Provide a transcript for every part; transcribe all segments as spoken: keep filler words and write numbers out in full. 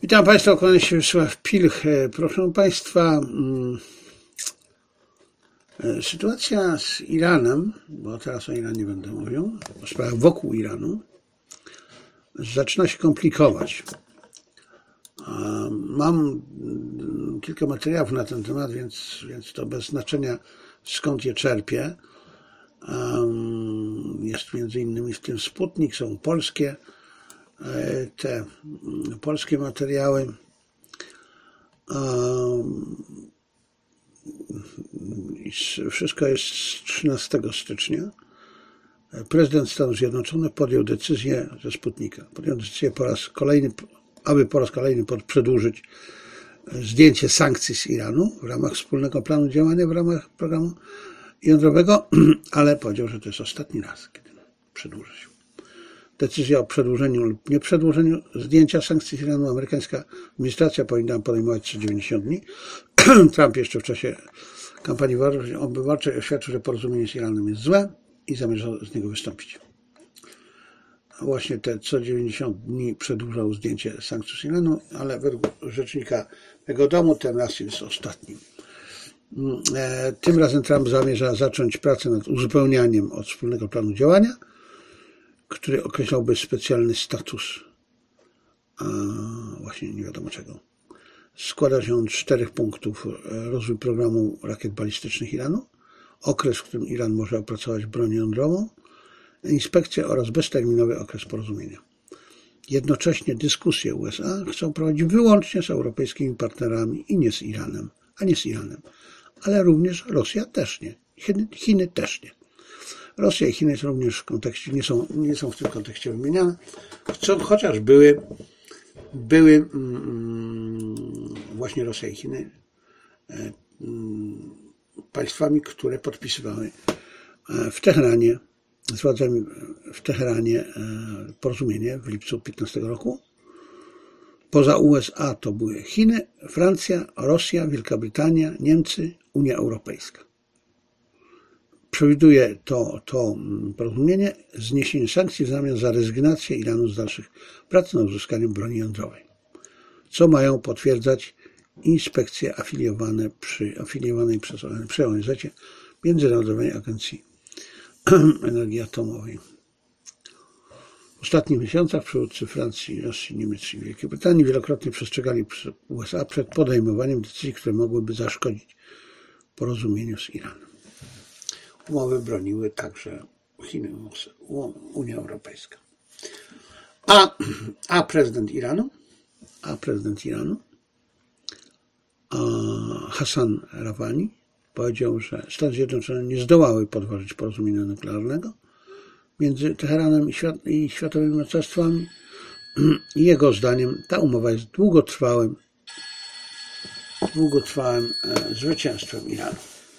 Witam Państwa, kłaniam się Wiesław Pilch. Proszę Państwa, sytuacja z Iranem, bo teraz o Iranie będę mówił, o sprawach wokół Iranu, zaczyna się komplikować. Mam kilka materiałów na ten temat, więc, więc to bez znaczenia, skąd je czerpię. Jest między innymi w tym Sputnik, są polskie te polskie materiały. Wszystko jest z trzynastego stycznia. Prezydent Stanów Zjednoczonych podjął decyzję ze Sputnika. Podjął decyzję po raz kolejny, aby po raz kolejny przedłużyć zdjęcie sankcji z Iranu w ramach wspólnego planu działania, w ramach programu jądrowego, ale powiedział, że to jest ostatni raz, kiedy przedłuży się. Decyzja o przedłużeniu lub nieprzedłużeniu zdjęcia sankcji z Iranu amerykańska administracja powinna podejmować co dziewięćdziesiąt dni. Trump jeszcze w czasie kampanii wyborczej oświadczył, że porozumienie z Iranem jest złe i zamierza z niego wystąpić. A właśnie te co dziewięćdziesiąt dni przedłużał zdjęcie sankcji z Iranu, ale według rzecznika tego domu ten raz jest ostatnim. Tym razem Trump zamierza zacząć pracę nad uzupełnianiem od wspólnego planu działania, który określałby specjalny status, a właśnie nie wiadomo czego. Składa się on z czterech punktów: rozwój programu rakiet balistycznych Iranu, okres, w którym Iran może opracować broń jądrową, inspekcję oraz bezterminowy okres porozumienia. Jednocześnie dyskusje U S A chcą prowadzić wyłącznie z europejskimi partnerami i nie z Iranem, a nie z Iranem, ale również Rosja też nie, Chiny, Chiny też nie. Rosja i Chiny również w kontekście, nie są, nie są w tym kontekście wymieniane, co, chociaż były, były mm, właśnie Rosja i Chiny e, mm, państwami, które podpisywały w Teheranie, z władzami w Teheranie e, porozumienie w lipcu piętnastego roku. Poza U S A to były Chiny, Francja, Rosja, Wielka Brytania, Niemcy, Unia Europejska. Przewiduje to, to porozumienie zniesienie sankcji w zamian za rezygnację Iranu z dalszych prac nad uzyskaniem broni jądrowej, co mają potwierdzać inspekcje afiliowane przy, afiliowanej przez przy O N Z Międzynarodowej Agencji Energii Atomowej. W ostatnich miesiącach przywódcy Francji, Rosji, Niemiec i Wielkiej Brytanii wielokrotnie przestrzegali U S A przed podejmowaniem decyzji, które mogłyby zaszkodzić porozumieniu z Iranem. Umowy broniły także Chiny, Unia Europejska. A, a prezydent Iranu, a prezydent Iranu, a Hassan Rouhani powiedział, że Stany Zjednoczone nie zdołały podważyć porozumienia nuklearnego między Teheranem i, świat, i światowymi mocarstwami. I jego zdaniem ta umowa jest długotrwałym, długotrwałym e, zwycięstwem Iranu.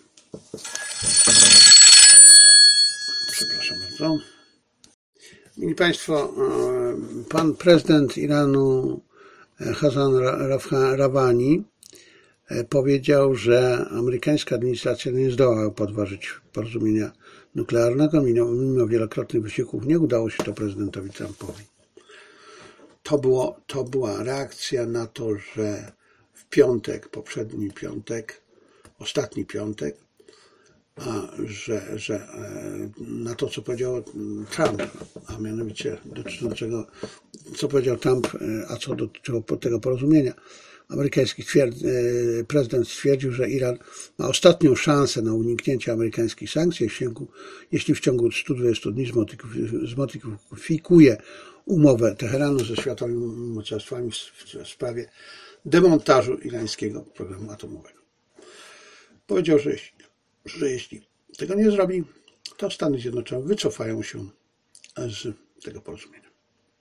Przepraszam bardzo. Mili Państwo, pan prezydent Iranu Hassan Rouhani powiedział, że amerykańska administracja nie zdołała podważyć porozumienia nuklearnego, mimo, mimo wielokrotnych wysiłków nie udało się to prezydentowi Trumpowi. To, było, to była reakcja na to, że w piątek, poprzedni piątek, ostatni piątek, a że, że na to, co powiedział Trump, a mianowicie dotyczącego, co powiedział Trump, a co dotyczyło tego porozumienia, amerykański twierdzi, prezydent stwierdził, że Iran ma ostatnią szansę na uniknięcie amerykańskich sankcji, jeśli w ciągu stu dwudziestu dni zmodyfikuje umowę Teheranu ze światowymi mocarstwami w sprawie demontażu irańskiego programu atomowego. Powiedział, że jeśli że jeśli tego nie zrobi, to Stany Zjednoczone wycofają się z tego porozumienia.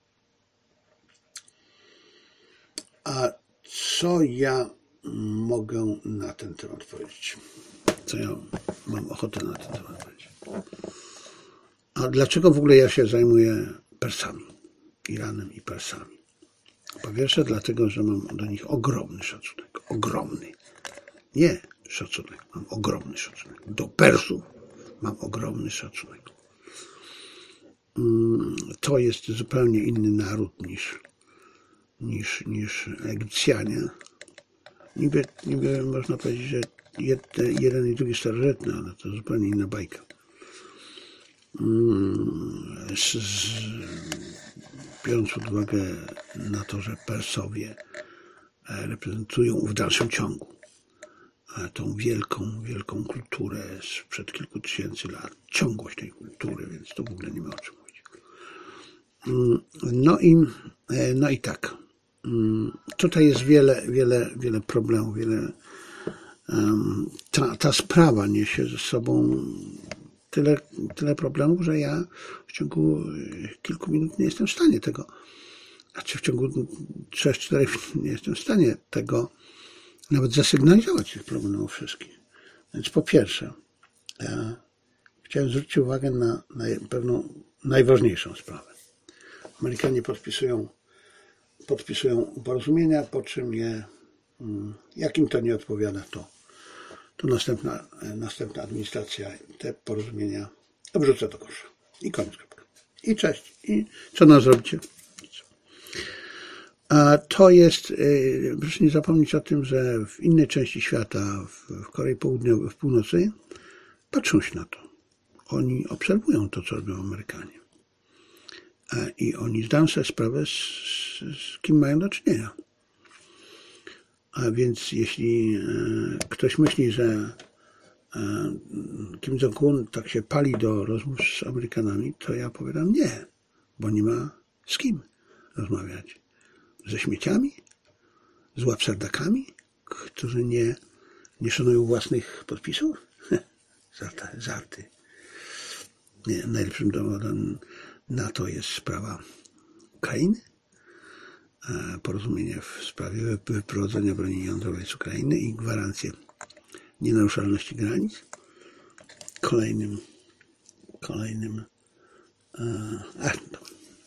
A co ja mogę na ten temat powiedzieć? Co ja mam ochotę na ten temat powiedzieć? A dlaczego w ogóle ja się zajmuję Persami, Iranem i Persami? Po pierwsze dlatego, że mam do nich ogromny szacunek. Ogromny. Nie szacunek, mam ogromny szacunek. Do Persów mam ogromny szacunek. To jest zupełnie inny naród niż niż, niż Egipcjanie. Niby, niby można powiedzieć, że jeden i drugi starożytny, ale to zupełnie inna bajka. Z, z, biorąc pod uwagę na to, że Persowie reprezentują w dalszym ciągu tą wielką, wielką kulturę sprzed kilku tysięcy lat, ciągłość tej kultury, więc to w ogóle nie ma o czym mówić. No i, no i tak. Tutaj jest wiele, wiele, wiele problemów, wiele. Ta, ta sprawa niesie ze sobą tyle, tyle problemów, że ja w ciągu kilku minut nie jestem w stanie tego, znaczy w ciągu trzech czterech minut nie jestem w stanie tego nawet zasygnalizować tych problemów wszystkich. Więc po pierwsze, ja chciałem zwrócić uwagę na, na pewną najważniejszą sprawę. Amerykanie podpisują, podpisują porozumienia, po czym je, jak im to nie odpowiada, to, to następna, następna administracja te porozumienia obrzuca do kosza. I koniec. I cześć. I co nam zrobicie? A to jest, proszę nie zapomnieć o tym, że w innej części świata, w Korei Południowej, w północy, patrzą się na to. Oni obserwują to, co robią Amerykanie. I oni zdają sobie sprawę, z, z kim mają do czynienia. A więc jeśli ktoś myśli, że Kim Jong-un tak się pali do rozmów z Amerykanami, to ja powiadam nie, bo nie ma z kim rozmawiać. Ze śmieciami? Z łapsardakami, którzy nie, nie szanują własnych podpisów? Żarty. żarty. Nie, najlepszym dowodem na to jest sprawa Ukrainy. Porozumienie w sprawie wyprowadzenia broni jądrowej z Ukrainy i gwarancje nienaruszalności granic. Kolejnym, kolejnym a, no.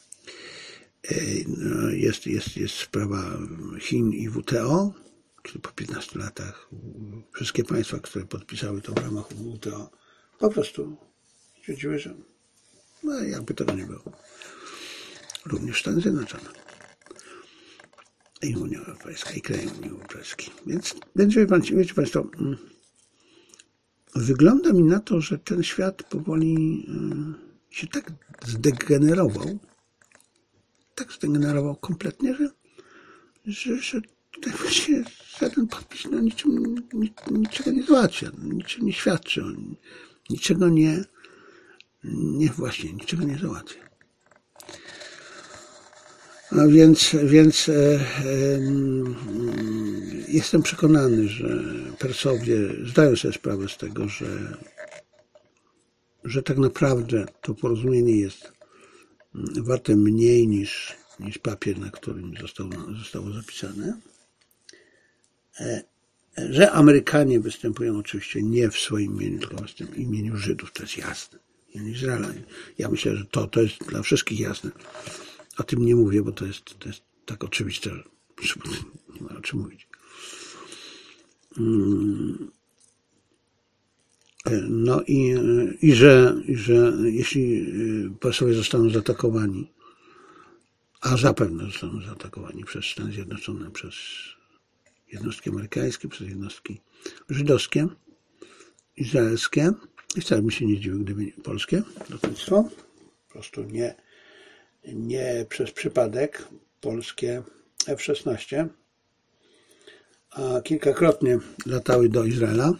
jest, jest, jest sprawa Chin i W T O, czyli po piętnastu latach wszystkie państwa, które podpisały to w ramach W T O, po prostu stwierdziły, że no, jakby tego nie było. Również Stany Zjednoczone i Unia Europejska, i kraje Unii Europejskiej. Więc, więc wiecie Państwo, wygląda mi na to, że ten świat powoli się tak zdegenerował, tak zdegenerował kompletnie, że, że, że tutaj właśnie żaden podpis no, niczym, nic, niczego nie załatwia, niczym nie świadczy, niczego nie, nie właśnie, niczego nie załatwia. A więc, więc e, e, jestem przekonany, że Persowie zdają sobie sprawę z tego, że, że tak naprawdę to porozumienie jest warte mniej niż, niż papier, na którym zostało, zostało zapisane. E, że Amerykanie występują oczywiście nie w swoim imieniu, tylko w imieniu Żydów, to jest jasne. Izraela. Ja myślę, że to, to jest dla wszystkich jasne. O tym nie mówię, bo to jest, to jest tak oczywiste, że nie ma o czym mówić. No i, i, że, i że jeśli Persowie zostaną zaatakowani, a zapewne zostaną zaatakowani przez Stany Zjednoczone, przez jednostki amerykańskie, przez jednostki żydowskie, izraelskie, i wcale bym się nie zdziwił, gdyby polskie lotnictwo, po prostu nie nie przez przypadek polskie F szesnaście, a kilkakrotnie latały do Izraela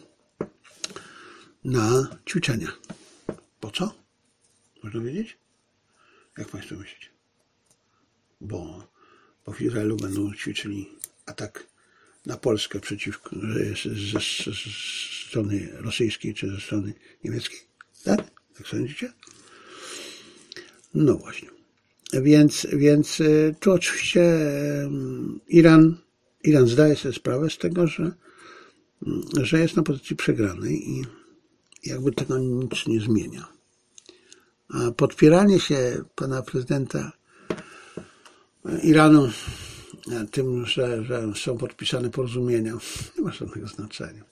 na ćwiczenia. Po co? Można wiedzieć? Jak Państwo myślicie? Bo, bo w Izraelu będą ćwiczyli atak na Polskę przeciwko ze, ze, ze strony rosyjskiej czy ze strony niemieckiej. Tak? Jak sądzicie? No właśnie. Więc, więc tu oczywiście Iran, Iran zdaje sobie sprawę z tego, że, że jest na pozycji przegranej i jakby tego nic nie zmienia. A podpieranie się pana prezydenta Iranu tym, że, że są podpisane porozumienia, nie ma żadnego znaczenia.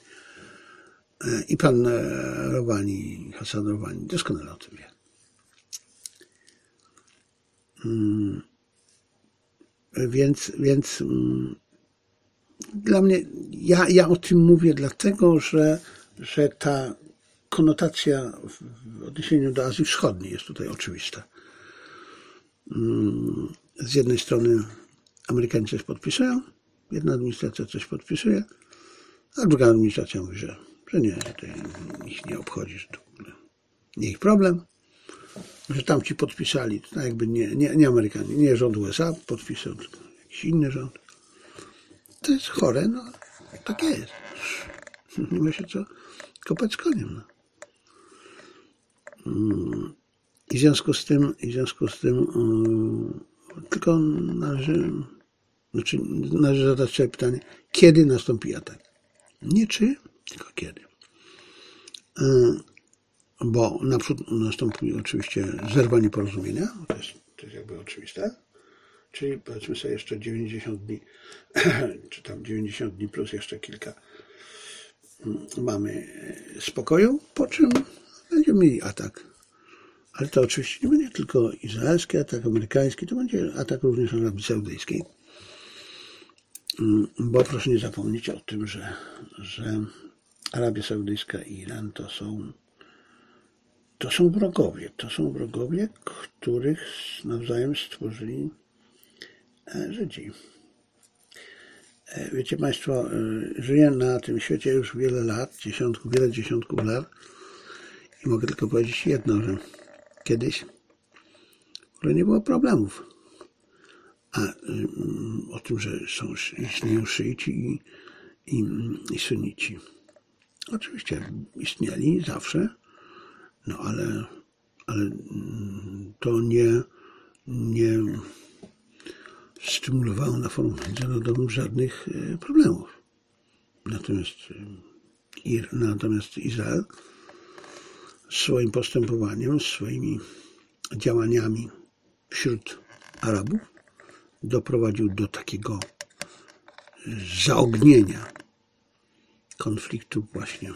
I pan Rouhani, Hassan Rouhani doskonale o tym wie. Więc, więc dla mnie, ja, ja o tym mówię dlatego, że, że ta konotacja w odniesieniu do Azji Wschodniej jest tutaj oczywista. Z jednej strony Amerykanie coś podpisują, jedna administracja coś podpisuje, a druga administracja mówi, że, że nie, że to ich nie obchodzi, że to w ogóle nie ich problem, że tamci podpisali, to tak jakby nie, nie, nie Amerykanie, nie rząd U S A podpisał, tylko jakiś inny rząd. To jest chore, no tak jest. Nie ma się co kopać z koniem. No. I w związku z tym, i w związku z tym yy, tylko należy, znaczy należy zadać sobie pytanie, kiedy nastąpi atak? Nie czy, tylko kiedy. Yy, bo naprzód nastąpi oczywiście zerwanie porozumienia, to jest, to jest jakby oczywiste, czyli powiedzmy sobie jeszcze dziewięćdziesiąt dni, czy tam dziewięćdziesiąt dni plus jeszcze kilka mamy spokoju, po czym będziemy mieli atak. Ale to oczywiście nie będzie tylko izraelski atak, amerykański, to będzie atak również Arabii Saudyjskiej. Bo proszę nie zapomnieć o tym, że, że Arabia Saudyjska i Iran to są, to są wrogowie. To są wrogowie, których nawzajem stworzyli Żydzi. Wiecie Państwo, żyję na tym świecie już wiele lat, dziesiątków, wiele dziesiątków lat i mogę tylko powiedzieć jedno, że kiedyś w ogóle nie było problemów. A o tym, że są, istnieją szyici i, i, i sunnici. Oczywiście istnieli zawsze, no ale, ale to nie, nie stymulowało na forum międzynarodowym żadnych problemów. Natomiast, natomiast Izrael swoim postępowaniem, swoimi działaniami wśród Arabów doprowadził do takiego zaognienia konfliktów właśnie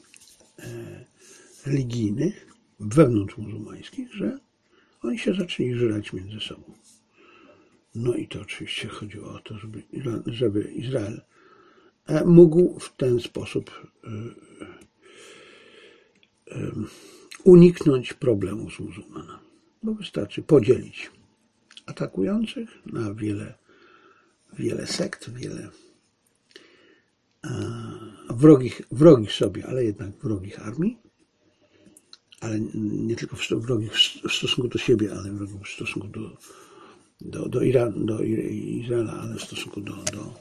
religijnych, wewnątrz muzułmańskich, że oni się zaczęli żreć między sobą. No i to oczywiście chodziło o to, żeby, żeby Izrael mógł w ten sposób uniknąć problemu z muzułmanami. Bo wystarczy podzielić atakujących na wiele, wiele sekt, wiele wrogich, wrogich sobie, ale jednak wrogich armii, ale nie tylko wrogich w stosunku do siebie, ale wrogich w stosunku do, do, do, Iranu, do Izraela, ale w stosunku do, do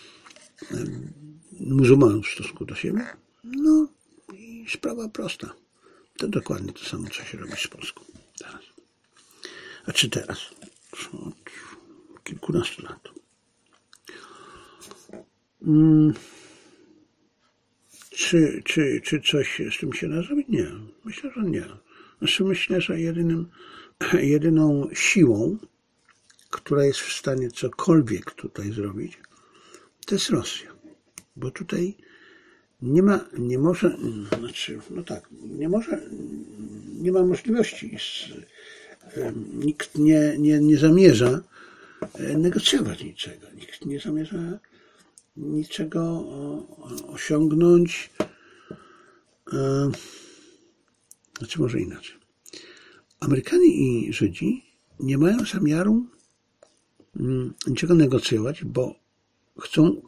muzułmanów w stosunku do siebie. No i sprawa prosta. To dokładnie to samo, co się robi z Polską teraz. A czy teraz? Od kilkunastu lat. Hmm. Czy, czy, czy coś z tym się da zrobić? Nie. Myślę, że nie. Znaczy myślę, że jedynym, jedyną siłą, która jest w stanie cokolwiek tutaj zrobić, to jest Rosja. Bo tutaj nie ma, nie może, znaczy, no tak, nie może, nie ma możliwości. Nikt nie, nie, nie zamierza negocjować niczego. Nikt nie zamierza niczego osiągnąć. Znaczy może inaczej. Amerykanie i Żydzi nie mają zamiaru niczego negocjować, bo chcą,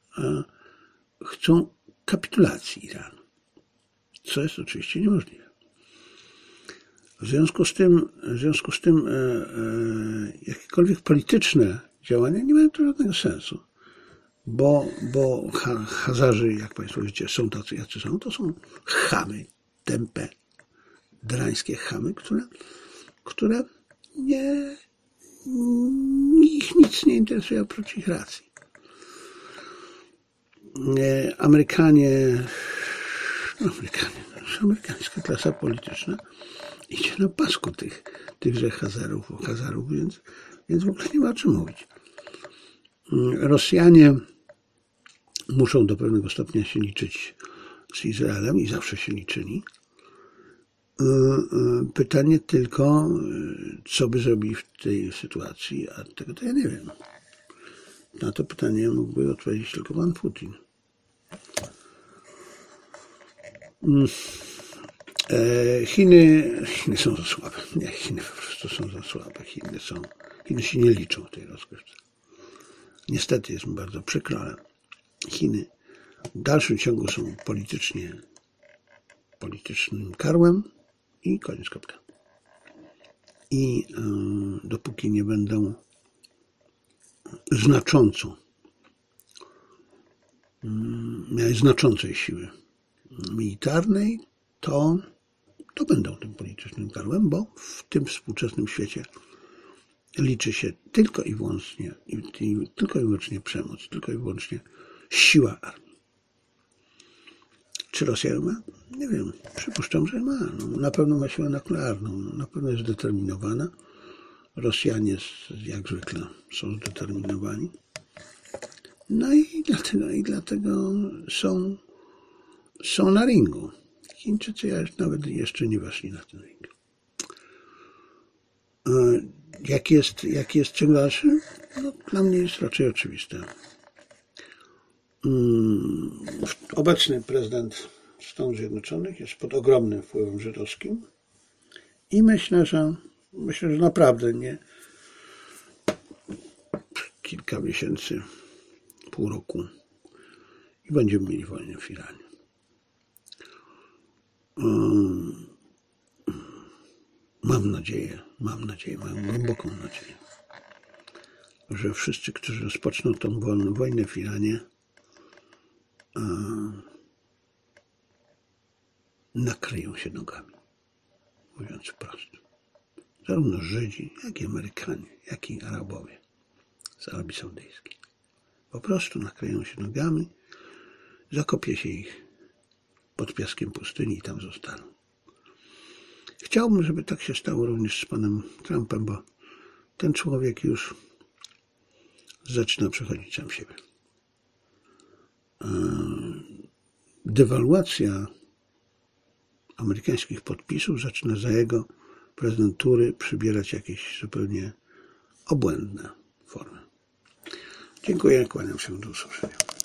chcą kapitulacji Iranu, co jest oczywiście niemożliwe. W związku z tym, w związku z tym e, e, jakiekolwiek polityczne działania nie mają tu żadnego sensu, bo, bo Hazarzy, jak Państwo wiecie, są tacy, jacy są, to są chamy, tępe, drańskie chamy, które, które nie, ich nic nie interesuje oprócz ich racji. E, Amerykanie, no Amerykanie, amerykańska klasa polityczna idzie na pasku tych, tychże Hazarów, Hazarów, więc, więc w ogóle nie ma o czym mówić. Rosjanie muszą do pewnego stopnia się liczyć z Izraelem i zawsze się liczyli. Pytanie tylko, co by zrobili w tej sytuacji, a tego to ja nie wiem. na to pytanie mógłby odpowiedzieć tylko pan Putin. Chiny, Chiny są za słabe. Nie, Chiny po prostu są za słabe. Chiny, są, Chiny się nie liczą w tej rozgrywce. Niestety jest mi bardzo przykro, ale Chiny w dalszym ciągu są politycznie politycznym karłem i koniec kropka. I yy, dopóki nie będą znacząco yy, miały znaczącej siły militarnej, to, to będą tym politycznym karłem, bo w tym współczesnym świecie liczy się tylko i wyłącznie, i, i, tylko i wyłącznie przemoc, tylko i wyłącznie siła armii. Czy Rosja ją ma? Nie wiem. Przypuszczam, że ma. No, na pewno ma siłę nuklearną. No, na pewno jest zdeterminowana. Rosjanie jak zwykle są zdeterminowani. No i dlatego, i dlatego są, są na ringu. Chińczycy nawet jeszcze nie weszli na ten ring. Jak jest, jak jest ciąg dalszy? No, dla mnie jest raczej oczywiste. Obecny prezydent Stanów Zjednoczonych jest pod ogromnym wpływem żydowskim i myślę, że myślę, że naprawdę nie kilka miesięcy, pół roku i będziemy mieli wojnę w Iranie. Mam nadzieję, mam nadzieję, mam głęboką nadzieję, że wszyscy, którzy rozpoczną tą wojnę w Iranie, nakryją się nogami, mówiąc wprost. Zarówno Żydzi, jak i Amerykanie, jak i Arabowie z Arabii Saudyjskiej. Po prostu nakryją się nogami, zakopie się ich pod piaskiem pustyni i tam zostaną. Chciałbym, żeby tak się stało również z panem Trumpem, bo ten człowiek już zaczyna przechodzić sam siebie. Dewaluacja amerykańskich podpisów zaczyna za jego prezydentury przybierać jakieś zupełnie obłędne formy. Dziękuję, kłaniam się, do usłyszenia.